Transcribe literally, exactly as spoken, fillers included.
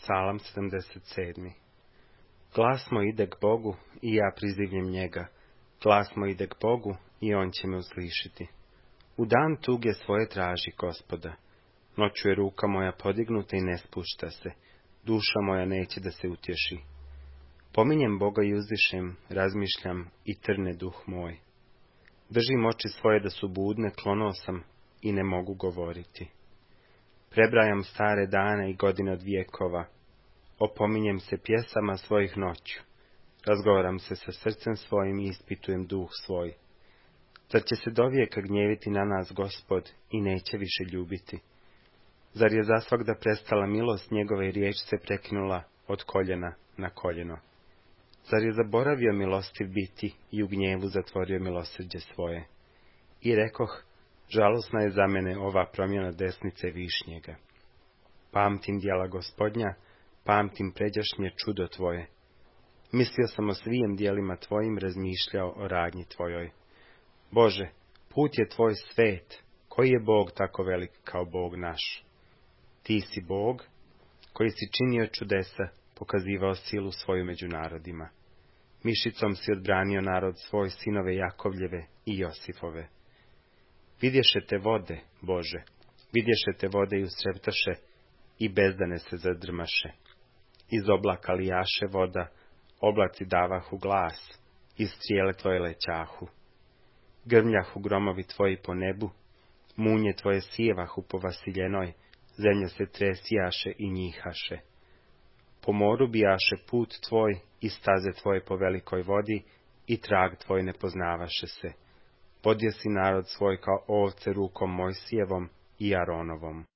Psalam sedamdeset sedmi. Glas moj ide k Bogu i ja prizivljem njega. Glas moj ide k Bogu i on će me uslišiti. U dan tuge svoje traži Gospoda. Noću je ruka moja podignuta i ne spušta se. Duša moja neće da se utješi. Pominjem Boga i uzdišem, razmišljam i trne duh moj. Držim oči svoje da su budne, klonuo sam i ne mogu govoriti. Prebrajam stare dane i godine od vijekova. Opominjem se pjesama svojih noću. Razgovaram se sa srcem svojim i ispitujem duh svoj. Zar će se dovijeka gnjeviti na nas Gospod i neće više ljubiti? Zar je zasvagda prestala milost njegova i riječ se prekinula od koljena na koljeno? Zar je zaboravio milostiv biti i u gnjevu zatvorio milosrđe svoje? I rekoh, žalosna je za mene ova promjena desnice višnjega. Pamtim djela Gospodnja, pamtim pređašnje čudo tvoje. Mislio sam o svijem djelima tvojim, razmišljao o radnji tvojoj. Bože, put je tvoj svet, koji je Bog tako velik kao Bog naš? Ti si Bog, koji si činio čudesa, pokazivao silu svoju među narodima. Mišicom si odbranio narod svoj, sinove Jakovljeve i Josifove. Vidješe te vode, Bože, vidješe te vode i ustreptaše, i bezdane se zadrmaše. Iz oblaka lijaše voda, oblaci davahu glas, iz strijele tvoje lećahu. Grmljahu gromovi tvoji po nebu, munje tvoje sijevahu po vasiljenoj, zemlja se tresijaše i njihaše. Po moru bijaše put tvoj i staze tvoje po velikoj vodi, i trag tvoj ne poznavaše se. Vodio si narod svoj kao ovce rukom Mojsijevom i Aronovom.